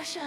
Russia.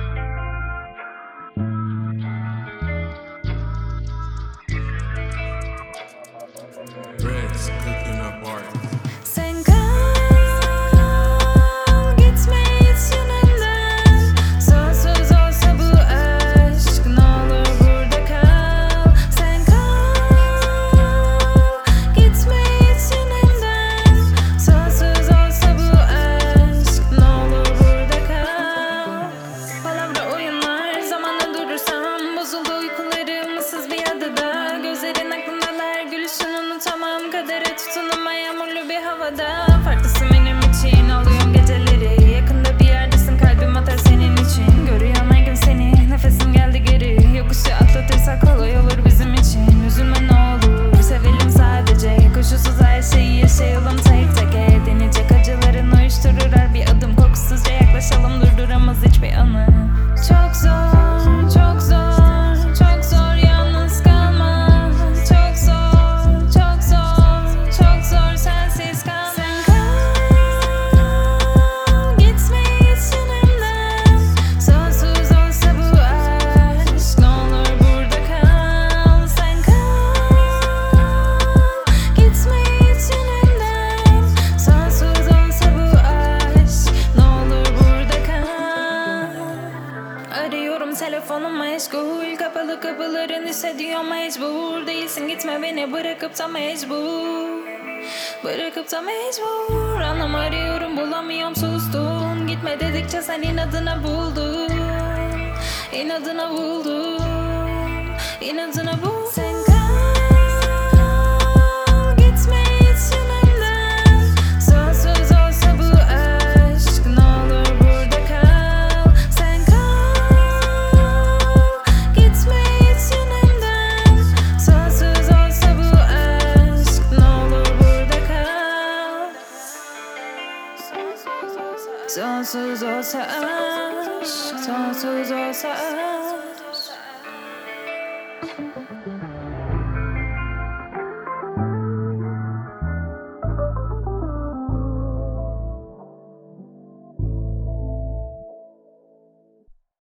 Rex cooking up art. Sen kal, gitme hiç yanımdan. Sonsuz olsa bu aşk, ne olur burada kal. Sen kal, gitme hiç yanımdan. Sonsuz olsa bu aşk, ne olur burada kal. Palavra oyunlar, zamanda durursam bozuldu uykularım ıssız bir adada. Gözlerin aklımdalar, gülüşünü unutamam. Kadere tutunama yağmurlu bir havada. Farklısın benim için, alıyorum geceleri. Yakında bir yerdesin, kalbim atar senin için. Görüyorum her gün seni, nefesim geldi geri. Yokuşu atlatırsak kolay olur bizim için. Üzülme ne olur, sevelim sadece. Koşulsuz her şeyi yaşayalım tek tek. Deneyecek acıların uyuşturur her bir adım. Kokusuzca yaklaşalım, durduramaz hiçbir anı. Çok zor, çok zor, çok zor yalnız kalmak. Çok zor, çok zor, çok zor sensiz kalmak. Sen kal, gitme hiç yanımdan. Sonsuz olsa bu aşk, ne olur burada kal. Sen kal, gitme hiç yanımdan. Sonsuz olsa bu aşk, ne olur burada kal. Arıyorum telefonum meşgul, kapalı kapıların hissediyor mecbur. Değilsin gitme beni bırakıp da mecbur. Bırakıp da mecbur. Anlam arıyorum bulamıyorum sustun. Gitme dedikçe sen inadına buldun. İnadına buldun. İnadına buldun. Sen kal, gitme hiç yanımdan. Sonsuz olsa bu aşk, ne olur burada kal. Sen kal, gitme hiç yanımdan. Sonsuz olsa bu aşk, ne olur burada kal. Sonsuz olsa aşk, sonsuz olsa aşk.